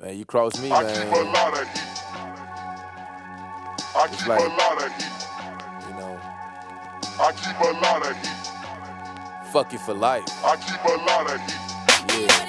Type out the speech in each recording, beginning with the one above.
Man, you cross me, I man. keep a lot of heat. I keep like, a lot of heat. You know, I keep a lot of heat. fuck you for life. I keep a lot of heat. Yeah.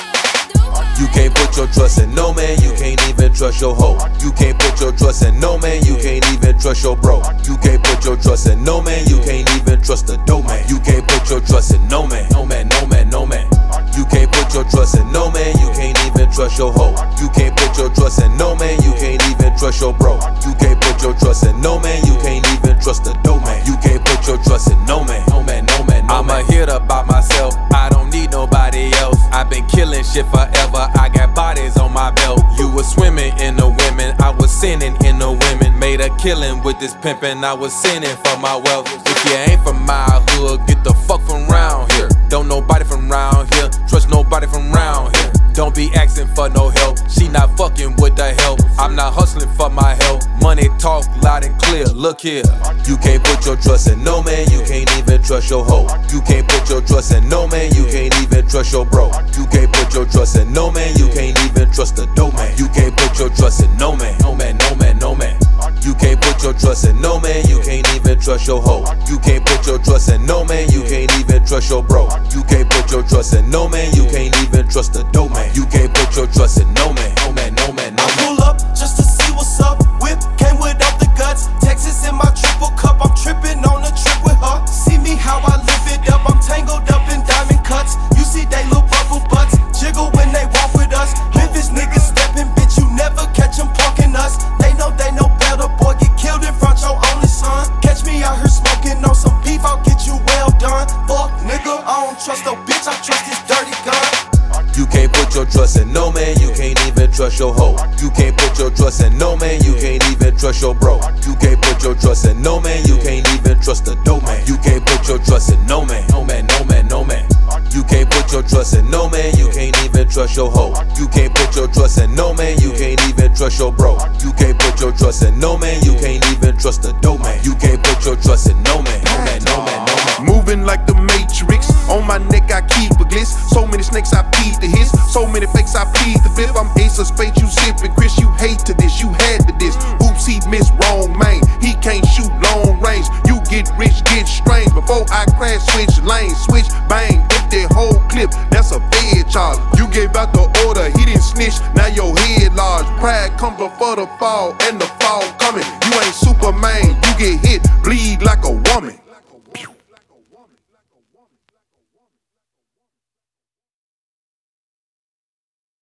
You can't put your trust in no man, you can't even trust your hoe. You can't put your trust in no man, you can't even trust your bro. You can't put your trust in no man, you can't even trust the dope man. You can't put your trust in no man, no man, no man, no man. You can't put your trust in no man, you can't even trust your hoe. You can't put your trust in no man, you can't even trust your bro. You can't put your trust in no man, you can't even trust the dope man. You can't put your trust in no man, no man, no man, no man. I'm a hitter by myself, I don't need nobody else. I've been killing shit forever, I got bodies on my belt. You was swimming in the women, I was sinning in the women. Made a killing with this pimpin', I was sinning for my wealth. If you ain't from my hood, get the fuck from round here. Don't nobody from round here, trust nobody from round here. Don't be asking for no help, she not fucking with the help. I'm not hustling for my help, money talk loud and clear, look here. You can't put your trust in no man, you can't even trust your hoe. You can't put your trust in no man, you can't even trust your bro. You can't put your trust in no man, you can't even trust the dope man. You can't put your trust in no man, no man, no man, no man. You can't put your trust in no man, you can't even trust your hoe. You can't put your trust in no man, you can't even trust your bro. You can't put your trust in no man, you can't even trust the dope man. You can't put your trust in no man, no man, no man, no man. I pull up just to see what's up. Whip came without the guts. Texas in my triple cup. I'm tripping on a trip with her. See me how I live it up. I'm tangled up in diamond cuts. You see they little bubble butts jiggle when they walk with us. Memphis niggas stepping, bitch. You never catch them punking us. They know better. Boy, get killed in front your only son. Catch me out here smoking on some beef. I'll get you well done. Fuck nigga, I don't trust no bitch. I trust this dirty gun. You can't put your trust in no man, you can't even trust your hoe. You can't put your trust in no man, you can't even trust your bro. You can't put your trust in no man, you can't even trust the dope man. You can't put your trust in no man, no man, no man, no man. You can't put your trust in no man, you can't even trust your hoe. You can't put your trust in no man, you can't even trust your bro. You can't put your trust in no man, you can't even trust the dope man. You can't put your trust in no man, no man, no man, no man. Moving like the Matrix, on my neck I keep a gliss. So many snakes I feed the hiss, so many fakes I plead the fifth. I'm ace of spades, you sippin', Chris, you hate to this, you had to this. Oops, he missed wrong man, he can't shoot long range. You get rich, get strange, before I crash, switch lanes, switch, bang, empty whole clip, that's a bed charge. You gave out the order, he didn't snitch, now your head large. Pride come before the fall, and the